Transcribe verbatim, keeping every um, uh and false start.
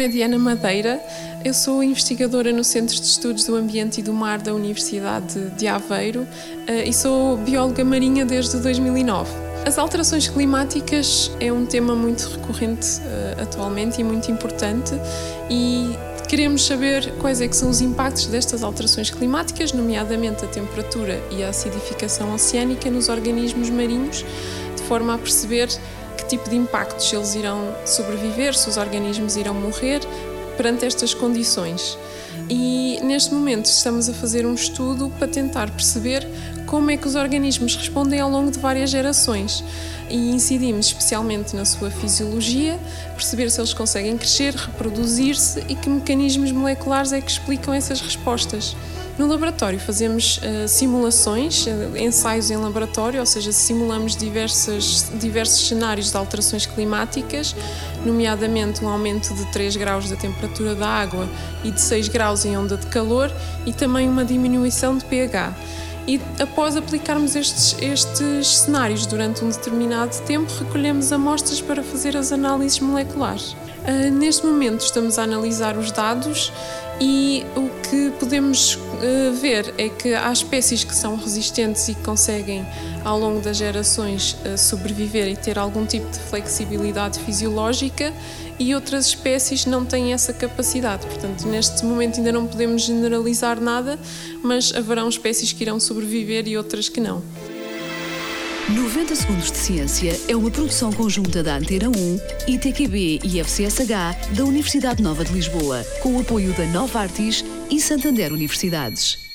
nome é Diana Madeira, eu sou investigadora no Centro de Estudos do Ambiente e do Mar da Universidade de Aveiro e sou bióloga marinha desde dois mil e nove. As alterações climáticas é um tema muito recorrente uh, atualmente e muito importante e queremos saber quais é que são os impactos destas alterações climáticas, nomeadamente a temperatura e a acidificação oceânica nos organismos marinhos, de forma a perceber que tipo de impactos eles irão sobreviver, se os organismos irão morrer perante estas condições. E neste momento estamos a fazer um estudo para tentar perceber como é que os organismos respondem ao longo de várias gerações e incidimos especialmente na sua fisiologia, perceber se eles conseguem crescer, reproduzir-se e que mecanismos moleculares é que explicam essas respostas. No laboratório fazemos uh, simulações, uh, ensaios em laboratório, ou seja, simulamos diversas, diversos cenários de alterações climáticas, nomeadamente um aumento de três graus da temperatura da água e de seis graus em onda de calor e também uma diminuição de pH. E após aplicarmos estes, estes cenários durante um determinado tempo, recolhemos amostras para fazer as análises moleculares. Uh, neste momento estamos a analisar os dados e o que podemos uh, ver é que há espécies que são resistentes e que conseguem, ao longo das gerações, uh, sobreviver e ter algum tipo de flexibilidade fisiológica e outras espécies não têm essa capacidade. Portanto, neste momento ainda não podemos generalizar nada, mas haverão espécies que irão sobreviver e outras que não. noventa Segundos de Ciência é uma produção conjunta da Antena um, I T Q B e F C S H da Universidade Nova de Lisboa, com o apoio da Novartis e Santander Universidades.